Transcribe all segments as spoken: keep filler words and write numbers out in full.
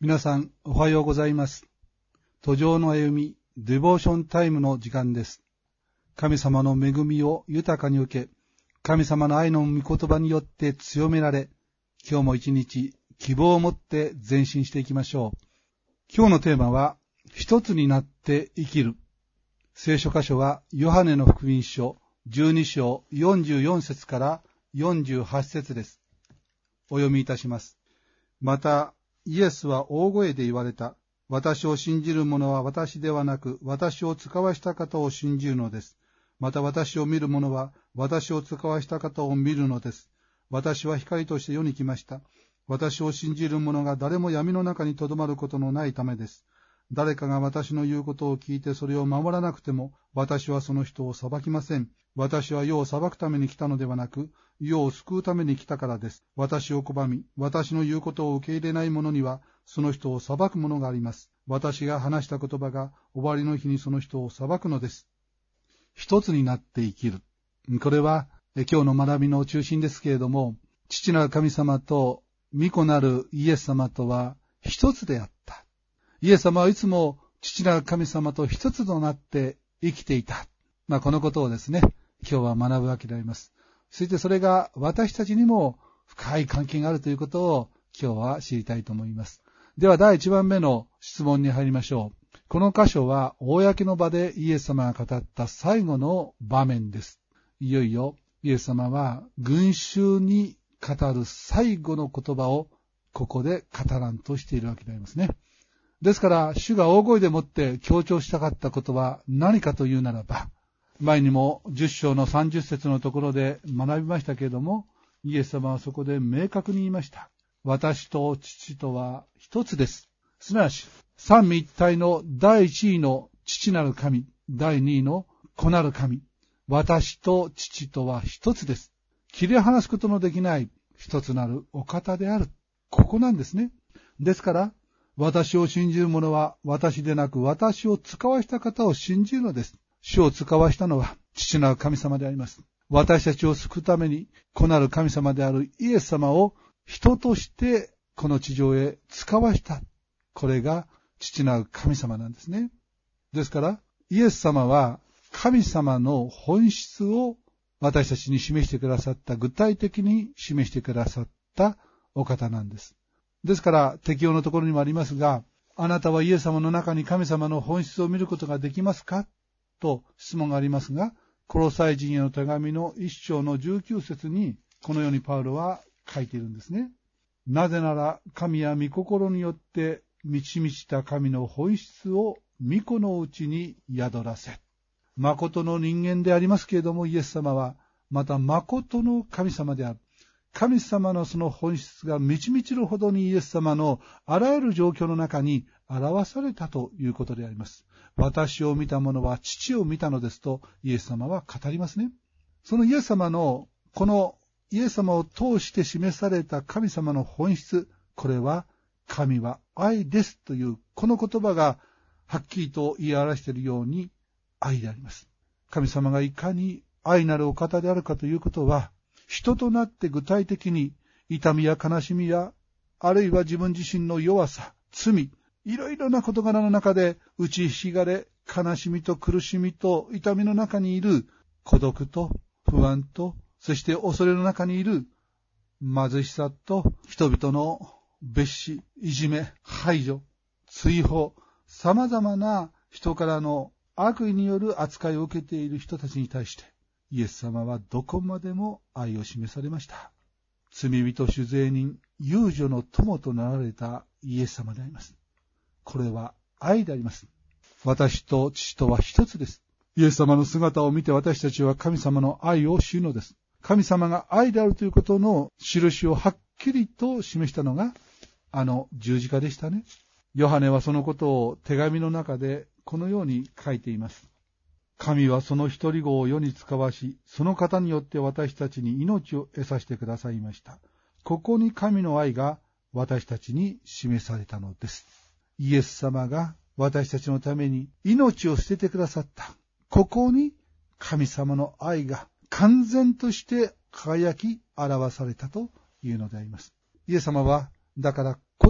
皆さんおはようございます。途上の歩みデボーションタイムの時間です。神様の恵みを豊かに受け、神様の愛の御言葉によって強められ、今日も一日希望を持って前進していきましょう。今日のテーマは一つになって生きる。聖書箇所はヨハネの福音書じゅうに章よんじゅうよん節からよんじゅうはち節です。お読みいたします。またイエスは大声で言われた。私を信じる者は私ではなく、私を使わした方を信じるのです。また私を見る者は私を使わした方を見るのです。私は光として世に来ました。私を信じる者が誰も闇の中にとどまることのないためです。誰かが私の言うことを聞いてそれを守らなくても、私はその人を裁きません。私は世を裁くために来たのではなく、世を救うために来たからです。私を拒み、私の言うことを受け入れない者には、その人を裁くものがあります。私が話した言葉が終わりの日にその人を裁くのです。一つになって生きる。これは今日の学びの中心ですけれども、父なる神様と御子なるイエス様とは一つであった。イエス様はいつも父なる神様と一つとなって生きていた。まあ、このことをですね、今日は学ぶわけであります。そしてそれが私たちにも深い関係があるということを今日は知りたいと思います。では第一番目の質問に入りましょう。この箇所は公の場でイエス様が語った最後の場面です。いよいよイエス様は群衆に語る最後の言葉をここで語らんとしているわけでありますね。ですから主が大声でもって強調したかったことは何かというならば、前にもじゅっ章のさんじゅっ節のところで学びましたけれども、イエス様はそこで明確に言いました。私と父とは一つです。すなわち三位一体の第一位の父なる神、第二位の子なる神、私と父とは一つです。切り離すことのできない一つなるお方である。ここなんですね。ですから私を信じる者は私でなく、私を使わした方を信じるのです。主を使わしたのは父なる神様であります。私たちを救うために子なる神様であるイエス様を人としてこの地上へ使わした。これが父なる神様なんですね。ですからイエス様は神様の本質を私たちに示してくださった、具体的に示してくださったお方なんです。ですから適用のところにもありますが、あなたはイエス様の中に神様の本質を見ることができますかと質問がありますが、コロサイ人への手紙の一章のじゅうきゅう節にこのようにパウロは書いているんですね。なぜなら神は御心によって満ち満ちた神の本質を御子のうちに宿らせ。誠の人間でありますけれども、イエス様はまた誠の神様である。神様のその本質が満ち満ちるほどにイエス様のあらゆる状況の中に表されたということであります。私を見た者は父を見たのですとイエス様は語りますね。そのイエス様のこのイエス様を通して示された神様の本質、これは神は愛ですというこの言葉がはっきりと言い表しているように愛であります。神様がいかに愛なるお方であるかということは、人となって具体的に痛みや悲しみや、あるいは自分自身の弱さ、罪、いろいろな事柄の中で打ちひしがれ、悲しみと苦しみと痛みの中にいる孤独と不安と、そして恐れの中にいる貧しさと人々の蔑視、いじめ、排除、追放、様々な人からの悪意による扱いを受けている人たちに対して、イエス様はどこまでも愛を示されました。罪人主税人、遊女の友となられたイエス様であります。これは愛であります。私と父とは一つです。イエス様の姿を見て私たちは神様の愛を知るのです。神様が愛であるということの印をはっきりと示したのがあの十字架でしたね。ヨハネはそのことを手紙の中でこのように書いています。神はその一人子を世に使わし、その方によって私たちに命を得させてくださいました。ここに神の愛が私たちに示されたのです。イエス様が私たちのために命を捨ててくださった。ここに神様の愛が完全として輝き表されたというのであります。イエス様はだからこの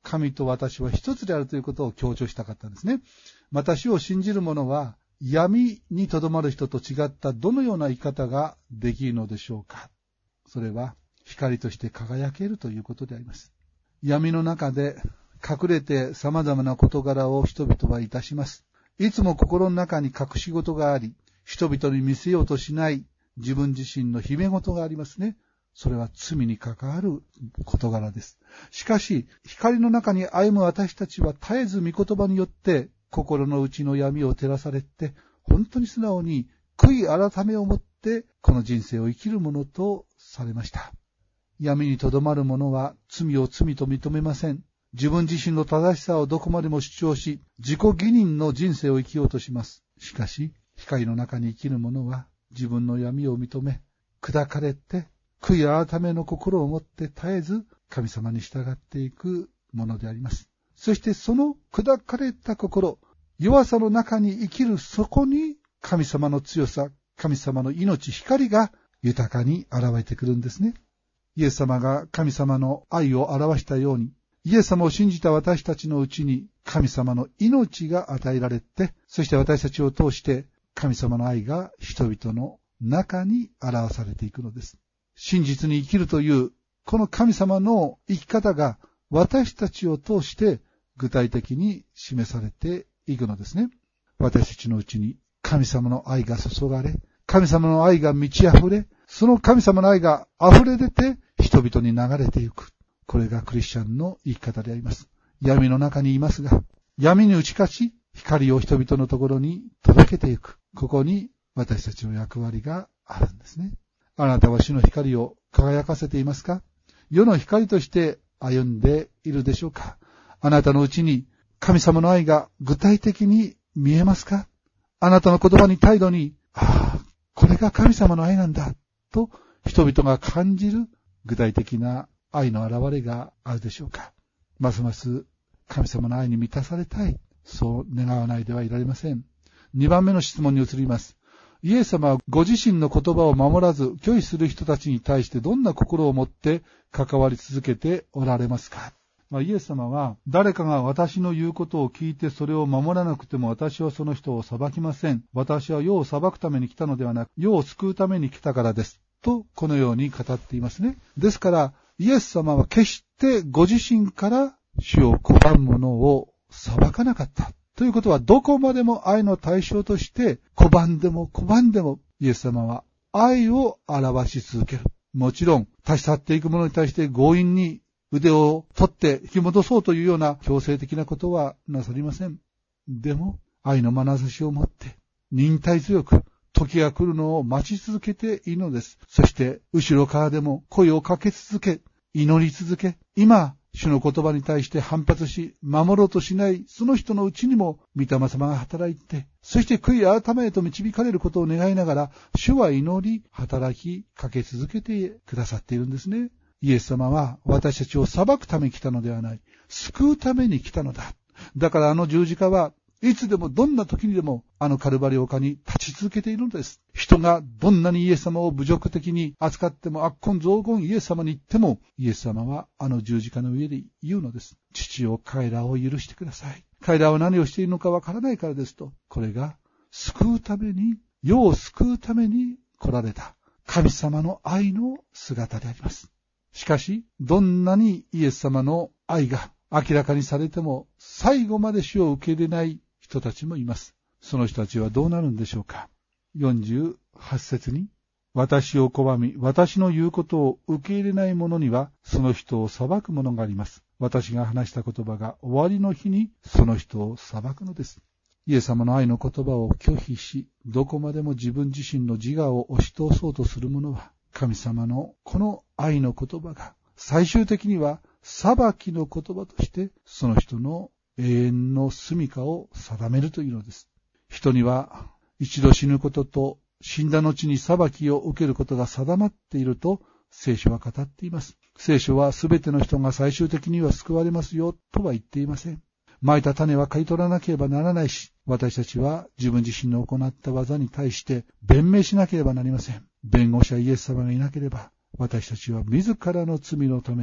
神と私は一つであるということを強調したかったんですね。私を信じる者は闇にとどまる人と違ったどのような生き方ができるのでしょうか。それは光として輝けるということであります。闇の中で隠れて様々な事柄を人々はいたします。いつも心の中に隠し事があり、人々に見せようとしない自分自身の秘め事がありますね。それは罪に関わる事柄です。しかし、光の中に歩む私たちは絶えず御言葉によって心の内の闇を照らされて、本当に素直に悔い改めをもってこの人生を生きるものとされました。闇にとどまる者は罪を罪と認めません。自分自身の正しさをどこまでも主張し、自己義認の人生を生きようとします。しかし、光の中に生きる者は自分の闇を認め、砕かれて、悔い改めの心を持って絶えず神様に従っていくものであります。そしてその砕かれた心、弱さの中に生きるそこに神様の強さ、神様の命、光が豊かに現れてくるんですね。イエス様が神様の愛を表したように、イエス様を信じた私たちのうちに神様の命が与えられて、そして私たちを通して神様の愛が人々の中に表されていくのです。真実に生きるというこの神様の生き方が私たちを通して具体的に示されていくのですね。私たちのうちに神様の愛が注がれ、神様の愛が満ち溢れ、その神様の愛が溢れ出て人々に流れていく。これがクリスチャンの生き方であります。闇の中にいますが、闇に打ち勝ち、光を人々のところに届けていく。ここに私たちの役割があるんですね。あなたは主の光を輝かせていますか？世の光として歩んでいるでしょうか？あなたのうちに神様の愛が具体的に見えますか？あなたの言葉に態度に、ああ、これが神様の愛なんだと人々が感じる具体的な愛の現れがあるでしょうか？ますます神様の愛に満たされたい、そう願わないではいられません。にばんめの質問に移ります。イエス様はご自身の言葉を守らず拒否する人たちに対してどんな心を持って関わり続けておられますか？まあ、イエス様は誰かが私の言うことを聞いてそれを守らなくても私はその人を裁きません。私は世を裁くために来たのではなく世を救うために来たからです。とこのように語っていますね。ですからイエス様は決してご自身から主を拒む者を裁かなかった。ということはどこまでも愛の対象として拒んでも拒んでもイエス様は愛を表し続ける。もちろん立ち去っていく者に対して強引に腕を取って引き戻そうというような強制的なことはなさりません。でも愛の眼差しを持って忍耐強く時が来るのを待ち続けているのです。そして後ろからでも声をかけ続け祈り続け、今主の言葉に対して反発し、守ろうとしない、その人のうちにも、御霊様が働いて、そして悔い改めへと導かれることを願いながら、主は祈り、働き、かけ続けてくださっているんですね。イエス様は私たちを裁くために来たのではない、救うために来たのだ。だからあの十字架はいつでもどんな時にでもあのカルバリ丘に立ち続けているのです。人がどんなにイエス様を侮辱的に扱っても悪言雑言イエス様に言ってもイエス様はあの十字架の上で言うのです。父を彼らを許してください。彼らは何をしているのかわからないからですと。これが救うために、世を救うために来られた神様の愛の姿であります。しかしどんなにイエス様の愛が明らかにされても最後まで主を受け入れない人たちもいます。その人たちはどうなるんでしょうか。よんじゅうはち節に、私を拒み、私の言うことを受け入れない者には、その人を裁くものがあります。私が話した言葉が終わりの日に、その人を裁くのです。イエス様の愛の言葉を拒否し、どこまでも自分自身の自我を押し通そうとする者は、神様のこの愛の言葉が、最終的には裁きの言葉として、その人の永遠の住処を定めるというのです。人には一度死ぬことと死んだ後に裁きを受けることが定まっていると聖書は語っています。聖書はすべての人が最終的には救われますよとは言っていません。蒔いた種は刈り取らなければならないし、私たちは自分自身の行った技に対して弁明しなければなりません。弁護者イエス様がいなければ私たちは自らの罪のために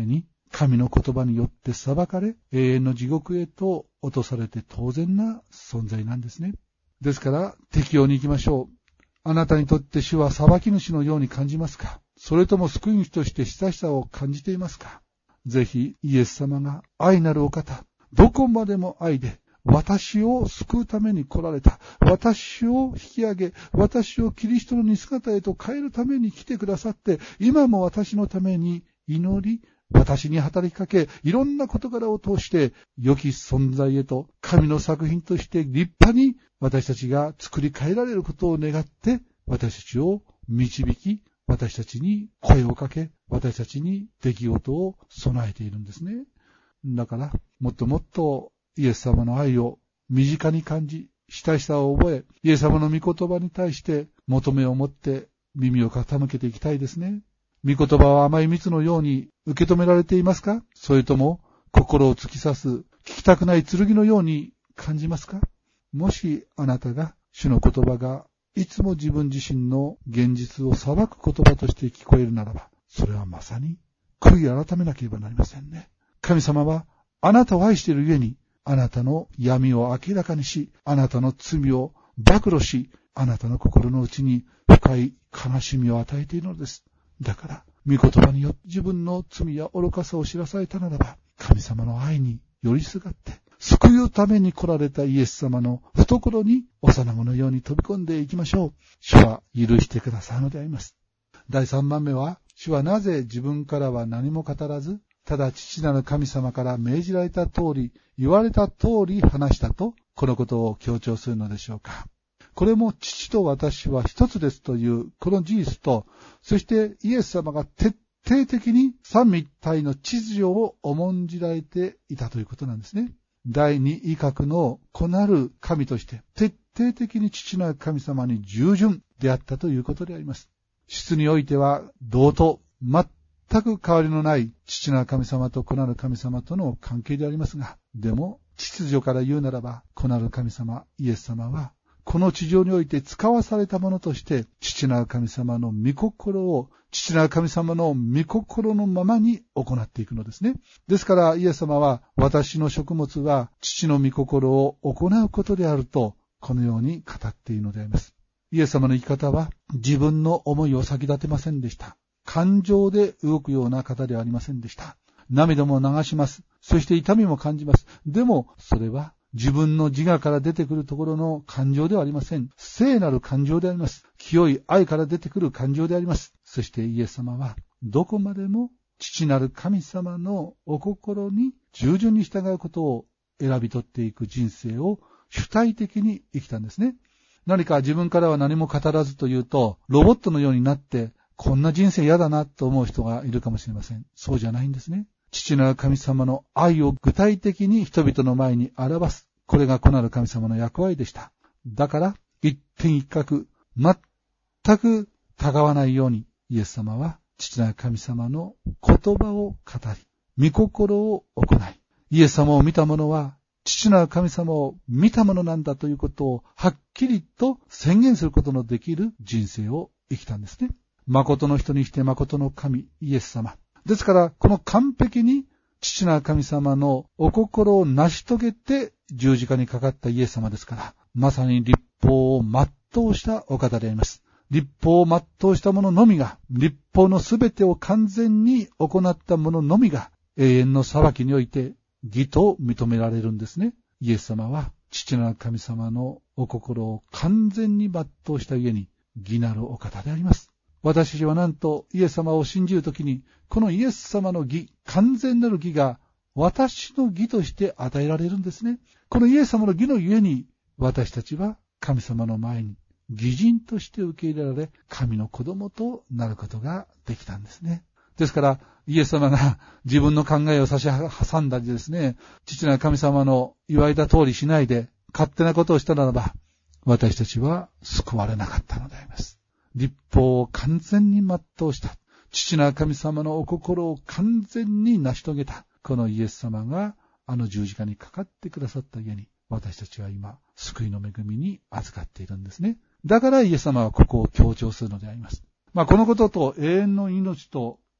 神の言葉によって裁かれ、永遠の地獄へと落とされて当然な存在なんですね。ですから、適用に行きましょう。あなたにとって主は裁き主のように感じますか？それとも救い主として親しさを感じていますか？ぜひ、イエス様が愛なるお方、どこまでも愛で、私を救うために来られた。私を引き上げ、私をキリストの似姿へと変えるために来てくださって、今も私のために祈り、私に働きかけ、いろんな事柄を通して、良き存在へと、神の作品として立派に私たちが作り変えられることを願って、私たちを導き、私たちに声をかけ、私たちに出来事を備えているんですね。だから、もっともっとイエス様の愛を身近に感じ、親しさを覚え、イエス様の御言葉に対して求めを持って耳を傾けていきたいですね。御言葉は甘い蜜のように受け止められていますか？それとも心を突き刺す聞きたくない剣のように感じますか？もしあなたが主の言葉がいつも自分自身の現実を裁く言葉として聞こえるならば、それはまさに悔い改めなければなりませんね。神様はあなたを愛しているゆえに、あなたの闇を明らかにし、あなたの罪を暴露し、あなたの心の内に深い悲しみを与えているのです。だから、御言葉によって自分の罪や愚かさを知らされたならば、神様の愛に寄りすがって、救うために来られたイエス様の懐に幼子のように飛び込んでいきましょう。主は許してくださるのであります。だいさんばんめは、主はなぜ自分からは何も語らず、ただ父なる神様から命じられた通り、言われた通り話したと、このことを強調するのでしょうか。これも父と私は一つですというこの事実と、そしてイエス様が徹底的に三位一体の秩序を重んじられていたということなんですね。第二位格の子なる神として徹底的に父なる神様に従順であったということであります。質においては同等、全く変わりのない父なる神様と子なる神様との関係でありますが、でも秩序から言うならば、子なる神様イエス様はこの地上において使わされたものとして、父なる神様の御心を、父なる神様の御心のままに行っていくのですね。ですからイエス様は、私の食物は父の御心を行うことであると、このように語っているのであります。イエス様の生き方は、自分の思いを先立てませんでした。感情で動くような方ではありませんでした。涙も流します。そして痛みも感じます。でも、それは、自分の自我から出てくるところの感情ではありません。聖なる感情であります。清い愛から出てくる感情であります。そしてイエス様はどこまでも父なる神様のお心に従順に従うことを選び取っていく人生を主体的に生きたんですね。何か自分からは何も語らずというと、ロボットのようになってこんな人生嫌だなと思う人がいるかもしれません。そうじゃないんですね。父なる神様の愛を具体的に人々の前に表す。これが子なる神様の役割でした。だから、一点一角、全くたがわないように、イエス様は父なる神様の言葉を語り、御心を行い、イエス様を見た者は、父なる神様を見た者なんだということをはっきりと宣言することのできる人生を生きたんですね。誠の人にして誠の神、イエス様。ですから、この完璧に父なる神様のお心を成し遂げて十字架にかかったイエス様ですから、まさに立法を全うしたお方であります。立法を全うした者のみが、立法のすべてを完全に行った者のみが、永遠の裁きにおいて義と認められるんですね。イエス様は父なる神様のお心を完全に全うしたゆえに義なるお方であります。私たちはなんとイエス様を信じるときに、このイエス様の義、完全なる義が私の義として与えられるんですね。このイエス様の義のゆえに、私たちは神様の前に義人として受け入れられ、神の子供となることができたんですね。ですから、イエス様が自分の考えを差し挟んだりですね、父なる神様の言われた通りしないで、勝手なことをしたならば、私たちは救われなかったのであります。立法を完全に全うした。父なる神様のお心を完全に成し遂げた。このイエス様があの十字架にかかってくださったゆえに、私たちは今、救いの恵みに預かっているんですね。だからイエス様はここを強調するのであります。まあこのことと永遠の命と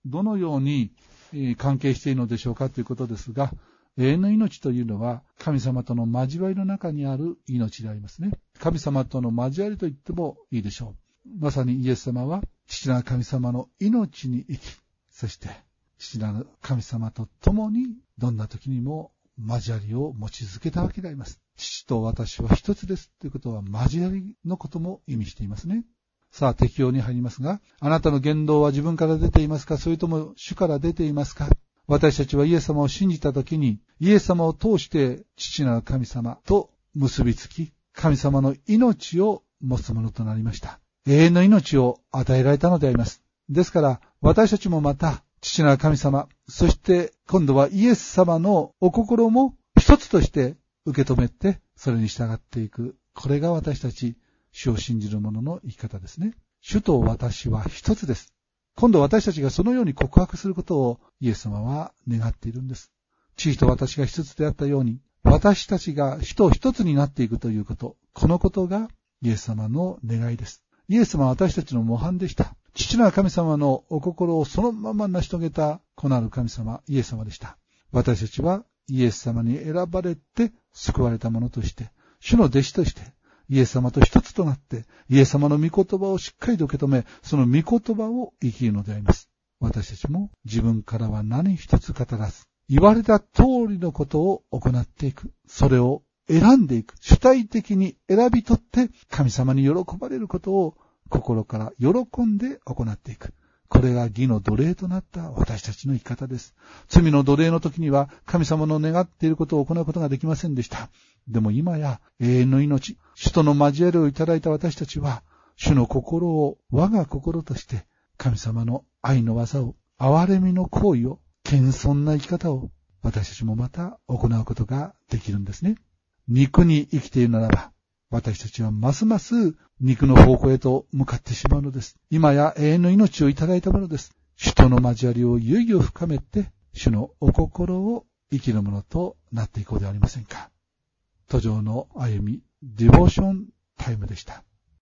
どのように関係しているのでしょうかということですが、永遠の命というのは神様との交わりの中にある命でありますね。神様との交わりと言ってもいいでしょう。まさにイエス様は父なる神様の命に生き、そして父なる神様と共にどんな時にも交わりを持ち続けたわけであります。父と私は一つですということは交わりのことも意味していますね。さあ、適用に入りますが、あなたの言動は自分から出ていますか、それとも主から出ていますか。私たちはイエス様を信じたときに、イエス様を通して父なる神様と結びつき、神様の命を持つものとなりました。永遠の命を与えられたのであります。ですから、私たちもまた、父なる神様、そして今度はイエス様のお心も一つとして受け止めて、それに従っていく。これが私たち、主を信じる者の生き方ですね。主と私は一つです。今度私たちがそのように告白することをイエス様は願っているんです。父と私が一つであったように、私たちが主と一つになっていくということ、このことがイエス様の願いです。イエス様は私たちの模範でした。父なる神様のお心をそのまま成し遂げた子なる神様、イエス様でした。私たちはイエス様に選ばれて救われた者として、主の弟子として、イエス様と一つとなって、イエス様の御言葉をしっかりと受け止め、その御言葉を生きるのであります。私たちも自分からは何一つ語らず、言われた通りのことを行っていく。それを選んでいく。主体的に選び取って神様に喜ばれることを心から喜んで行っていく。これが義の奴隷となった私たちの生き方です。罪の奴隷の時には神様の願っていることを行うことができませんでした。でも今や永遠の命、主との交わりをいただいた私たちは、主の心を我が心として、神様の愛の技を、憐れみの行為を、謙遜な生き方を、私たちもまた行うことができるんですね。肉に生きているならば、私たちはますます肉の方向へと向かってしまうのです。今や永遠の命をいただいたものです。主との交わりをいよいよ深めて、主のお心を生きるものとなっていこうではありませんか。途上の歩み、ディボーションタイムでした。